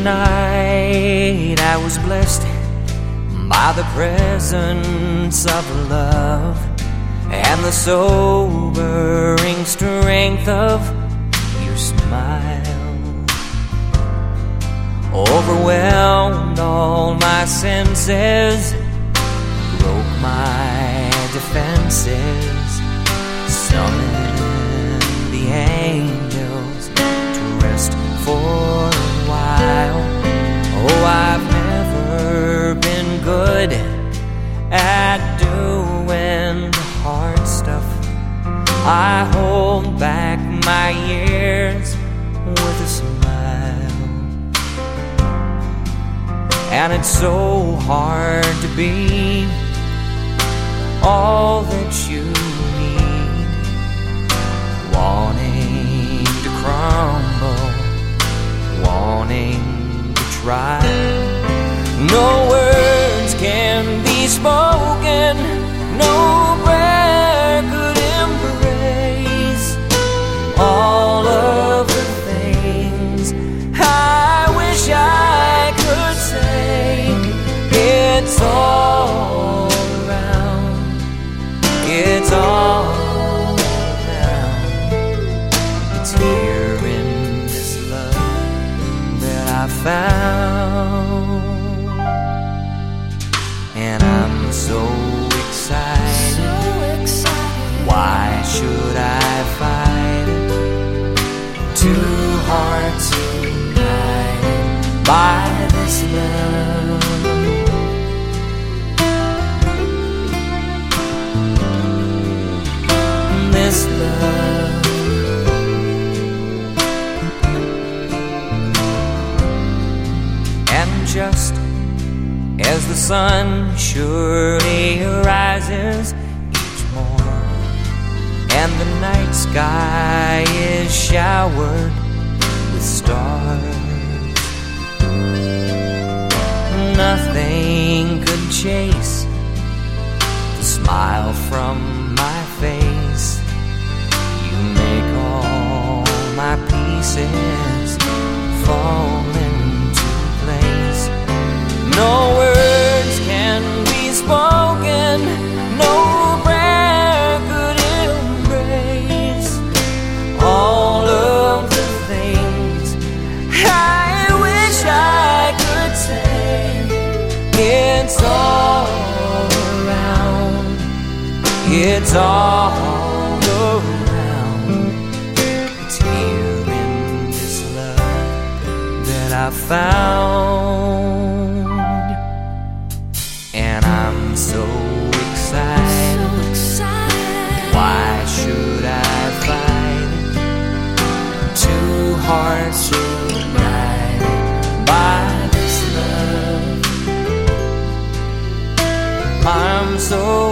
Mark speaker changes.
Speaker 1: night I was blessed by the presence of love and the sobering strength of your smile. Overwhelmed all my senses, broke my defenses, summoned the angels to rest for a while. Oh, I've never been good at doing the hard stuff. I hold back my years with a smile, and it's so hard to be all that you need, wanting to crumble, wanting to try. No words can be spoken, no prayer could embrace all of the things I wish I could say. It's all around, it's all around. It's here in this love that I found. And I'm so excited. Why should I fight it? Two hearts united by this love. This love. And just as the sun surely rises each morn, and the night sky is showered with stars, nothing could chase the smile from my face. You make all my pieces fall into place. No words can be spoken, no prayer could embrace all of the things I wish I could say. It's all around, it's all around. It's here in this love that I found. And I'm so excited. Why should I fight it? Two hearts united by this love. I'm so